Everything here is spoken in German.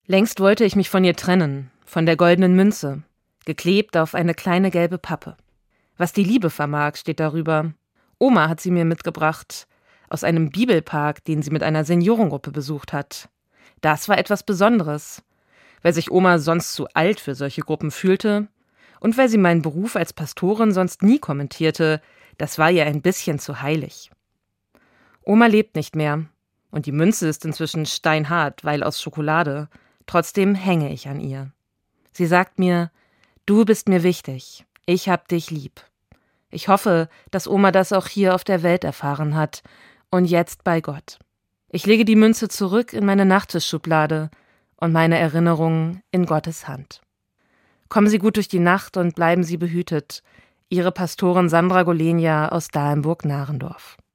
Längst wollte ich mich von ihr trennen, von der goldenen Münze, geklebt auf eine kleine gelbe Pappe. Was die Liebe vermag, steht darüber. Oma hat sie mir mitgebracht, aus einem Bibelpark, den sie mit einer Seniorengruppe besucht hat. Das war etwas Besonderes, weil sich Oma sonst zu alt für solche Gruppen fühlte und weil sie meinen Beruf als Pastorin sonst nie kommentierte, das war ihr ein bisschen zu heilig. Oma lebt nicht mehr und die Münze ist inzwischen steinhart, weil aus Schokolade. Trotzdem hänge ich an ihr. Sie sagt mir, du bist mir wichtig, ich hab dich lieb. Ich hoffe, dass Oma das auch hier auf der Welt erfahren hat und jetzt bei Gott. Ich lege die Münze zurück in meine Nachttischschublade und meine Erinnerungen in Gottes Hand. Kommen Sie gut durch die Nacht und bleiben Sie behütet. Ihre Pastorin Sandra Golenia aus Dahlenburg-Narendorf.